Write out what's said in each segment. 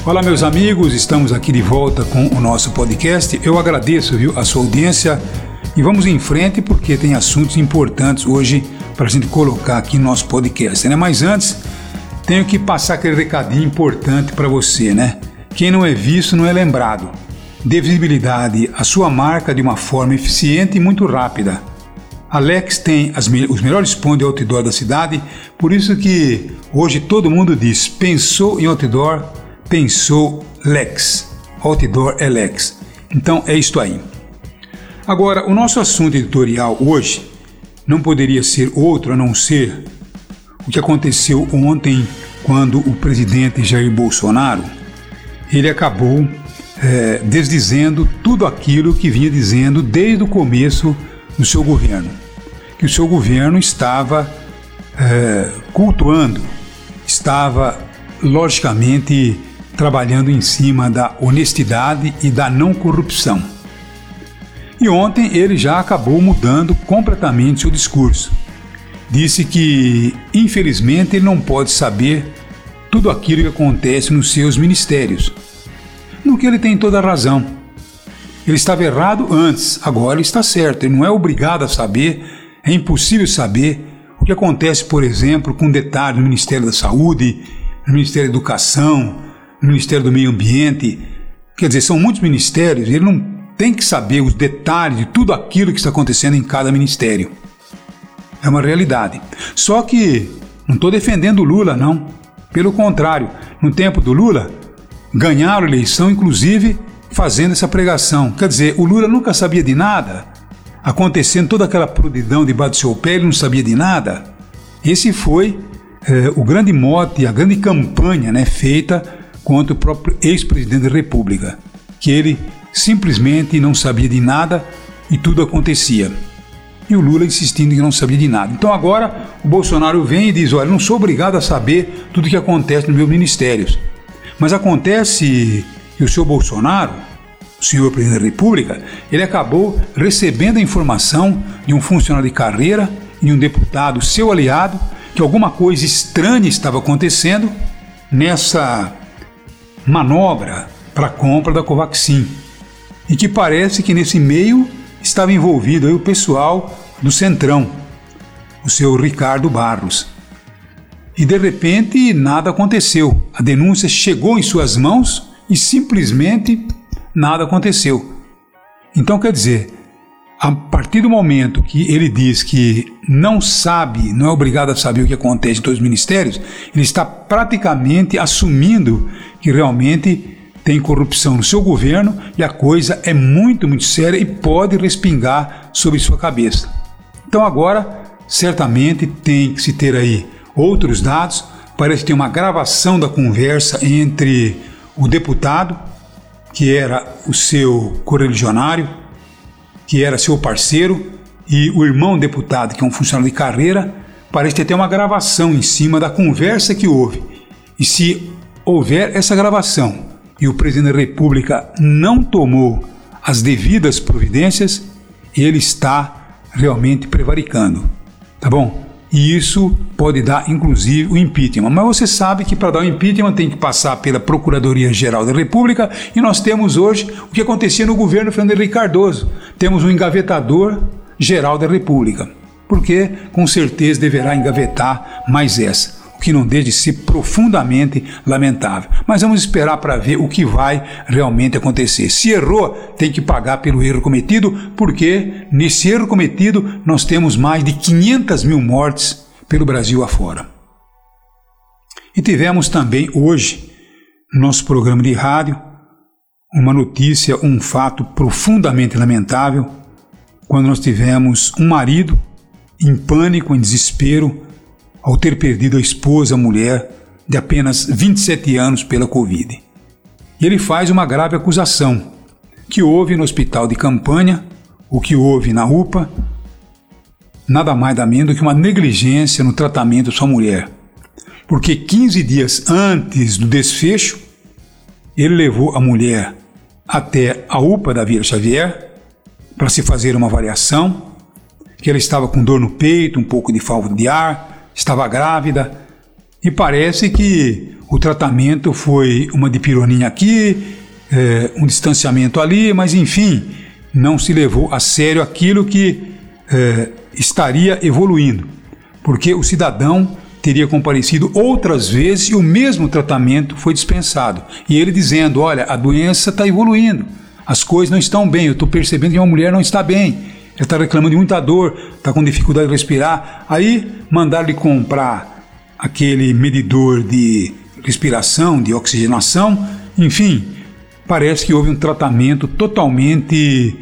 Olá, meus amigos, estamos aqui de volta com o nosso podcast. Eu agradeço, a sua audiência e vamos em frente porque tem assuntos importantes hoje para a gente colocar aqui no nosso podcast, né? Mas antes, tenho que passar aquele recadinho importante para você, né? Quem não é visto não é lembrado. Dê visibilidade à sua marca de uma forma eficiente e muito rápida. A Lex tem os melhores pontos de outdoor da cidade, por isso que hoje todo mundo diz, pensou em outdoor, pensou Lex. Outdoor é Lex. Então é isto aí. Agora, o nosso assunto editorial hoje não poderia ser outro a não ser o que aconteceu ontem quando o presidente Jair Bolsonaro ele acabou desdizendo tudo aquilo que vinha dizendo desde o começo do seu governo. Que o seu governo estava cultuando, estava logicamente trabalhando em cima da honestidade e da não corrupção. E ontem ele já acabou mudando completamente seu discurso. Disse que, infelizmente, ele não pode saber tudo aquilo que acontece nos seus ministérios. No que ele tem toda a razão. Ele estava errado antes, agora ele está certo. Ele não é obrigado a saber, é impossível saber o que acontece, por exemplo, com detalhes no Ministério da Saúde, no Ministério da Educação, no Ministério do Meio Ambiente. Quer dizer, são muitos ministérios e ele não tem que saber os detalhes de tudo aquilo que está acontecendo em cada ministério. É uma realidade. Só que não estou defendendo o Lula, não. Pelo contrário, no tempo do Lula, ganharam a eleição, inclusive, fazendo essa pregação. Quer dizer, o Lula nunca sabia de nada, acontecendo toda aquela prodidão debaixo do seu pé, ele não sabia de nada. Esse foi o grande mote, a grande campanha, né, feita contra o próprio ex-presidente da República, que ele simplesmente não sabia de nada e tudo acontecia. E o Lula insistindo que não sabia de nada. Então agora o Bolsonaro vem e diz, olha, não sou obrigado a saber tudo o que acontece nos meus ministérios. Mas acontece que o senhor Bolsonaro, o senhor presidente da República, ele acabou recebendo a informação de um funcionário de carreira e de um deputado, seu aliado, que alguma coisa estranha estava acontecendo nessa manobra para a compra da Covaxin. E que parece que nesse meio estava envolvido aí o pessoal do Centrão, o seu Ricardo Barros. E de repente nada aconteceu. A denúncia chegou em suas mãos e simplesmente nada aconteceu. Então quer dizer, a partir do momento que ele diz que não sabe, não é obrigado a saber o que acontece em todos os ministérios, ele está praticamente assumindo que realmente tem corrupção no seu governo e a coisa é muito, muito séria e pode respingar sobre sua cabeça. Então agora, certamente tem que se ter aí outros dados. Parece que tem uma gravação da conversa entre o deputado, que era o seu correligionário, que era seu parceiro, e o irmão deputado, que é um funcionário de carreira. Parece que tem uma gravação em cima da conversa que houve. E se houver essa gravação e o presidente da República não tomou as devidas providências, ele está realmente prevaricando, tá bom? E isso pode dar, inclusive, o impeachment. Mas você sabe que para dar o impeachment tem que passar pela Procuradoria-Geral da República e nós temos hoje o que acontecia no governo Fernando Henrique Cardoso. Temos um engavetador-geral da República, porque com certeza deverá engavetar mais essa. O que não deixa de ser profundamente lamentável. Mas vamos esperar para ver o que vai realmente acontecer. Se errou, tem que pagar pelo erro cometido, porque nesse erro cometido nós temos mais de 500 mil mortes pelo Brasil afora. E tivemos também hoje, no nosso programa de rádio, uma notícia, um fato profundamente lamentável, quando nós tivemos um marido em pânico, em desespero, ao ter perdido a esposa, a mulher, de apenas 27 anos pela Covid. E ele faz uma grave acusação, que houve no hospital de campanha, o que houve na UPA, nada mais da menos do que uma negligência no tratamento da sua mulher. Porque 15 dias antes do desfecho, ele levou a mulher até a UPA da Vila Xavier para se fazer uma avaliação, que ela estava com dor no peito, um pouco de falta de ar, estava grávida E parece que o tratamento foi uma dipironina aqui, um distanciamento ali, mas enfim, não se levou a sério aquilo que estaria evoluindo, porque o cidadão teria comparecido outras vezes e o mesmo tratamento foi dispensado. E ele dizendo, olha, a doença está evoluindo, as coisas não estão bem, eu estou percebendo que uma mulher não está bem, ela está reclamando de muita dor, está com dificuldade de respirar. Aí mandaram-lhe comprar aquele medidor de respiração, de oxigenação, enfim, parece que houve um tratamento totalmente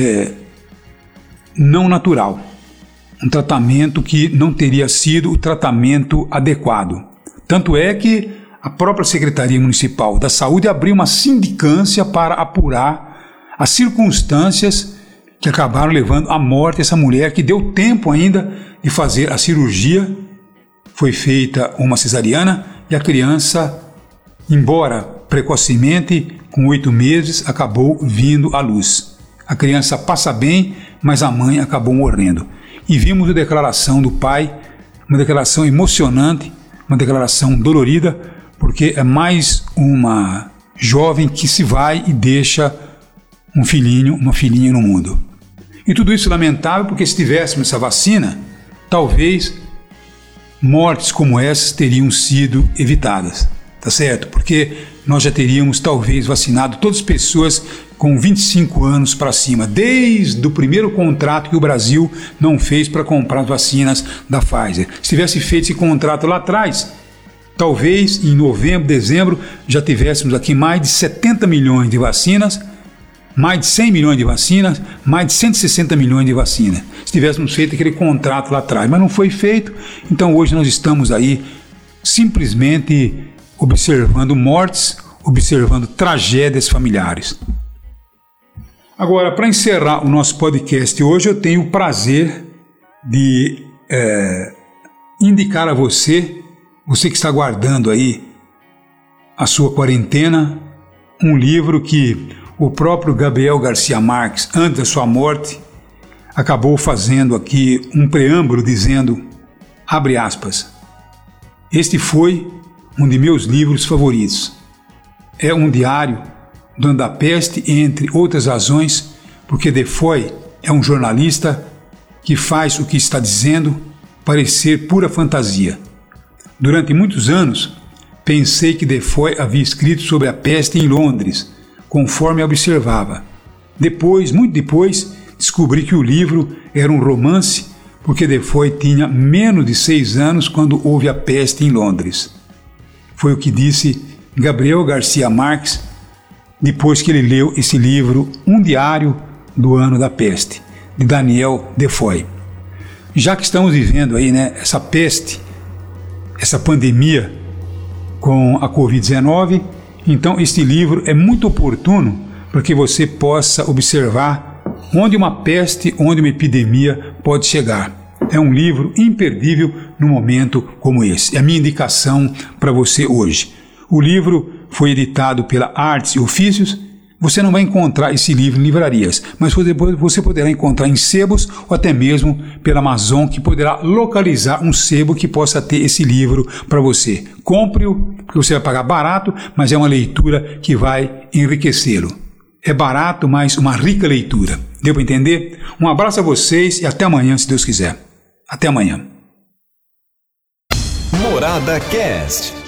não natural. Um tratamento que não teria sido o tratamento adequado. Tanto é que a própria Secretaria Municipal da Saúde abriu uma sindicância para apurar as circunstâncias que acabaram levando à morte dessa mulher, que deu tempo ainda de fazer a cirurgia. Foi feita uma cesariana e a criança, embora precocemente, com 8 meses, acabou vindo à luz. A criança passa bem, mas a mãe acabou morrendo. E vimos a declaração do pai, uma declaração emocionante, uma declaração dolorida, porque é mais uma jovem que se vai e deixa um filhinho, uma filhinha no mundo. E tudo isso é lamentável, porque se tivéssemos essa vacina, talvez mortes como essas teriam sido evitadas, tá certo? Porque nós já teríamos talvez vacinado todas as pessoas com 25 anos para cima, desde o primeiro contrato que o Brasil não fez para comprar as vacinas da Pfizer. Se tivesse feito esse contrato lá atrás, talvez em novembro, dezembro, já tivéssemos aqui mais de 70 milhões de vacinas, mais de 100 milhões de vacinas, mais de 160 milhões de vacinas. Se tivéssemos feito aquele contrato lá atrás, mas não foi feito, então hoje nós estamos aí simplesmente observando mortes, observando tragédias familiares. Agora, para encerrar o nosso podcast hoje, eu tenho o prazer de indicar a você que está aguardando aí a sua quarentena, um livro que o próprio Gabriel Garcia Marques, antes da sua morte, acabou fazendo aqui um preâmbulo dizendo, abre aspas, este foi um de meus livros favoritos. É um diário do ano da peste, entre outras razões, porque Defoe é um jornalista que faz o que está dizendo parecer pura fantasia. Durante muitos anos, pensei que Defoe havia escrito sobre a peste em Londres, conforme observava. Depois, muito depois, descobri que o livro era um romance, porque Defoe tinha menos de 6 anos quando houve a peste em Londres. Foi o que disse Gabriel Garcia Marques depois que ele leu esse livro, Um Diário do Ano da Peste, de Daniel Defoe. Já que estamos vivendo aí, essa peste, essa pandemia com a Covid-19, então este livro é muito oportuno para que você possa observar onde uma peste, onde uma epidemia pode chegar. É um livro imperdível num momento como esse. É a minha indicação para você hoje. O livro foi editado pela Artes e Ofícios. Você não vai encontrar esse livro em livrarias, mas você poderá encontrar em sebos ou até mesmo pela Amazon, que poderá localizar um sebo que possa ter esse livro para você. Compre-o, porque você vai pagar barato, mas é uma leitura que vai enriquecê-lo. É barato, mas uma rica leitura. Deu para entender? Um abraço a vocês e até amanhã, se Deus quiser. Até amanhã. Morada Cast.